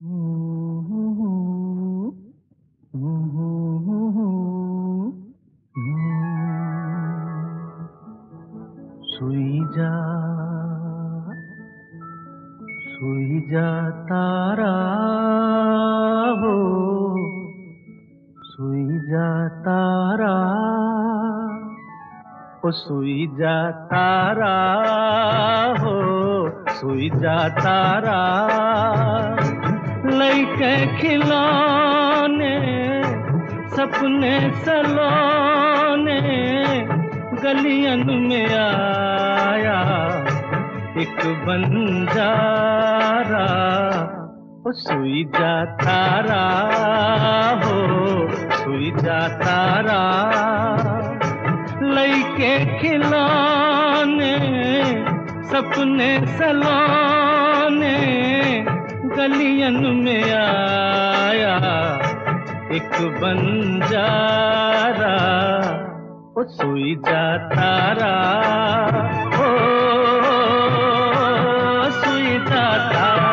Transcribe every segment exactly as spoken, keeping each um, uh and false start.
सोई जा सोई जा तारा हो, सोई जा तारा, ओ सोई जा तारा हो, सोई जा तारा। लइके खिलौने सपने सलोने गलियन में आया एक बंजारा, ओ सोई जा तारा हो, सोई जा तारा। लइके खिलौने सपने सलोने गलियन में आया एक बंजारा, ओ सोई जा तारा हो, सोई जा तारा।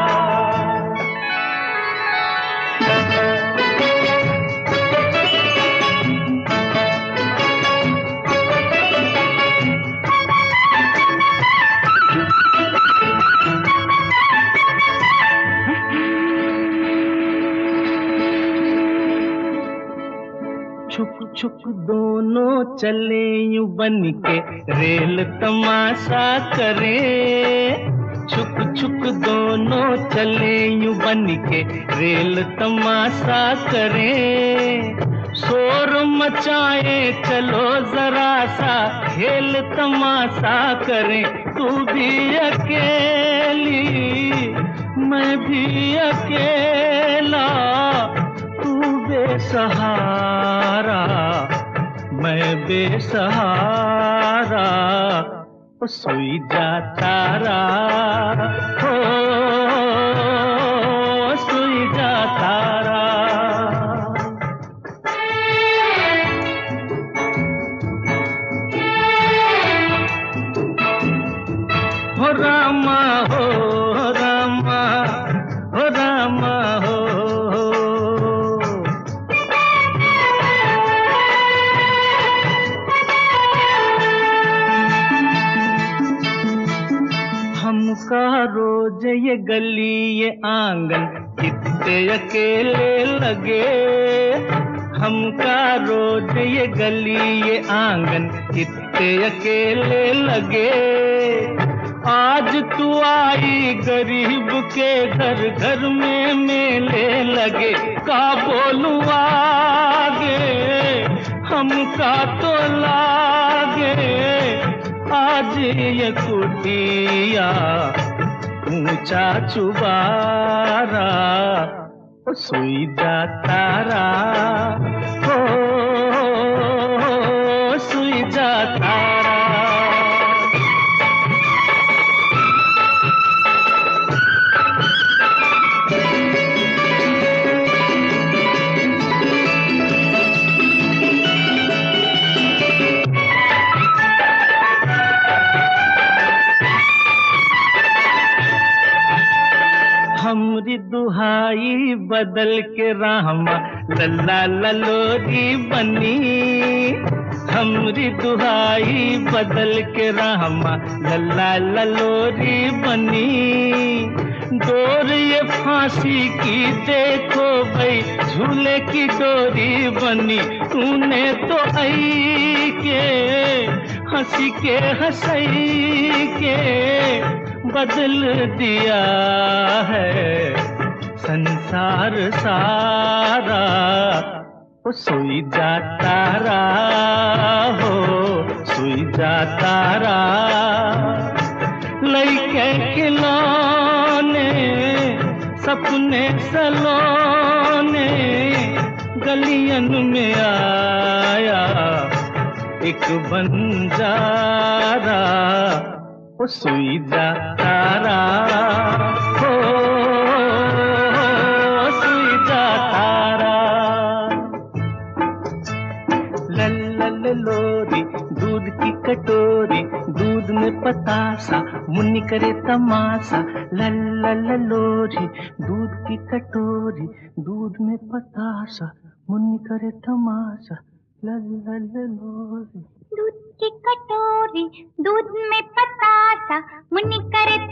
छुक छुक दोनों चले यूं बन के रेल तमाशा करे, छुक छुक दोनों चले यूं बन के रेल तमाशा करे। शोर मचाए चलो जरा सा खेल तमाशा करें, तू भी अकेली मैं भी अकेला, तू बेसहारा मैं बेसहारा, ओ सोई जा तारा हो, सोई जा तारा। हो रामा हो रामा हो रामा हो, हमका रोज ये गली ये आंगन कितने अकेले लगे, हमका रोज ये गली ये आंगन कितने अकेले लगे। आज तू आई गरीब के घर घर में मेले लगे, का बोलूं आगे हमका तो लागे आज ये कुटिया ऊंचा चुबारा, ओ सोई जा तारा हो, सोई जा तारा। हमरी दुहाई बदल के रामा लल्ला ललोरी बनी, हमरी दुहाई बदल के रामा लल्ला ललोरी बनी। डोर ये फांसी की देखो भाई झूले की डोरी बनी, तूने तो आई के हंसी के हंसई के बदल दिया है संसार सारा, ओ सोई जा तारा हो, सोई जा तारा। लइके खिलौने सपने सलोने गलियन में आया एक बंजारा, ओ सोई जा तारा हो, सोई जा तारा। लल्लल लोरी दूध की कटोरी, दूध में पतासा मुन्नी करे तमाशा, लल्ला ल लोरी, दूध की कटोरी, दूध में पतासा, मुन्नी करे तमाशा, ल ल ल लोरी। दूध की कटोरी, दूध में पतासा, मुन्नी करे